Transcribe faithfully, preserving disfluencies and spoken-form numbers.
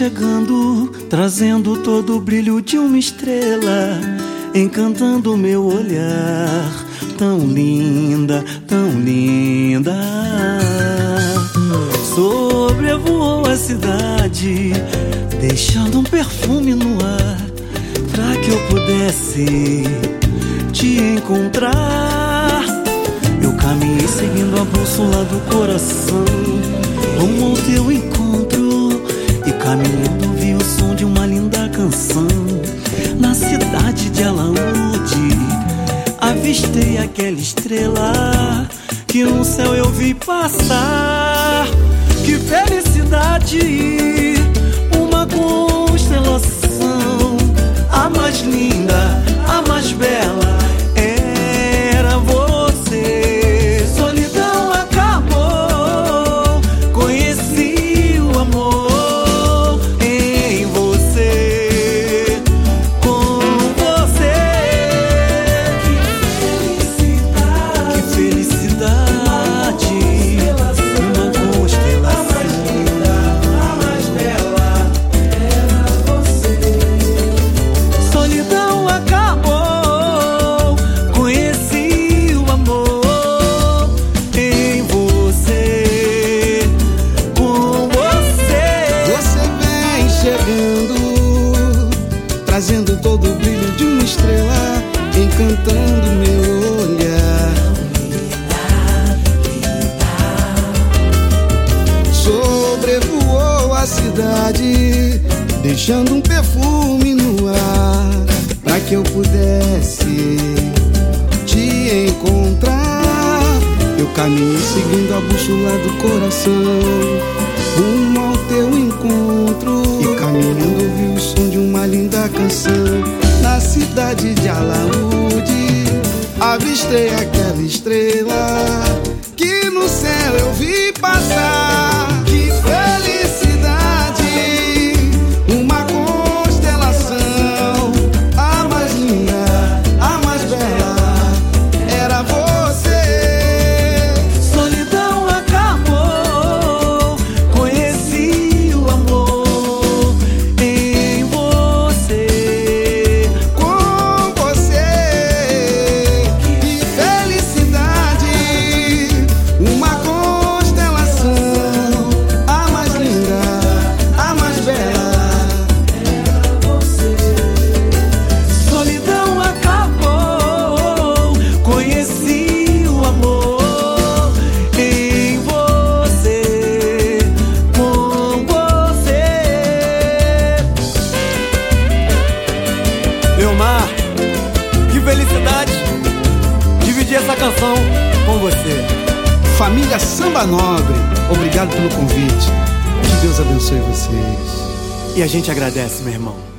chegando, trazendo todo o brilho de uma estrela, encantando o meu olhar. Tão linda, tão linda. Sobrevoou a cidade, deixando um perfume no ar, pra que eu pudesse te encontrar. Eu caminhei seguindo a bússola do coração, rumo ao teu encontro, e caminhando ouvi o som de uma linda canção. Na cidade de Alaúde, avistei aquela estrela que no céu eu vi passar. Que felicidade, uma constelação, a mais linda, a mais bela era você. Solidão acabou, conheci o amor em você, com você. Que felicidade, uma constelação, a mais bela era você. Solidão acabou, conheci o amor em você, com você. Você vem chegando, trazendo todo o brilho de uma estrela, encantando meu olhar. Sobrevoou a cidade, deixando um perfume no ar, pra que eu pudesse te encontrar. Eu caminhei seguindo a bússola do coração, rumo ao teu encontro, e caminhando ouvi o som de uma linda canção. Na cidade de Alaúde, avistei aquela estrela que no céu eu vi passar. Que felicidade, uma constelação, a mais linda, a mais bela era você. Solidão acabou, conheci o amor em você, Com você. Que felicidade, uma constelação, a mais linda, a mais bela era você. Solidão acabou, conheci o amor em você, com você. Leomar, que felicidade dividir essa canção com você. Família Samba Nobre, obrigado pelo convite. Que Deus abençoe vocês. E a gente agradece, meu irmão.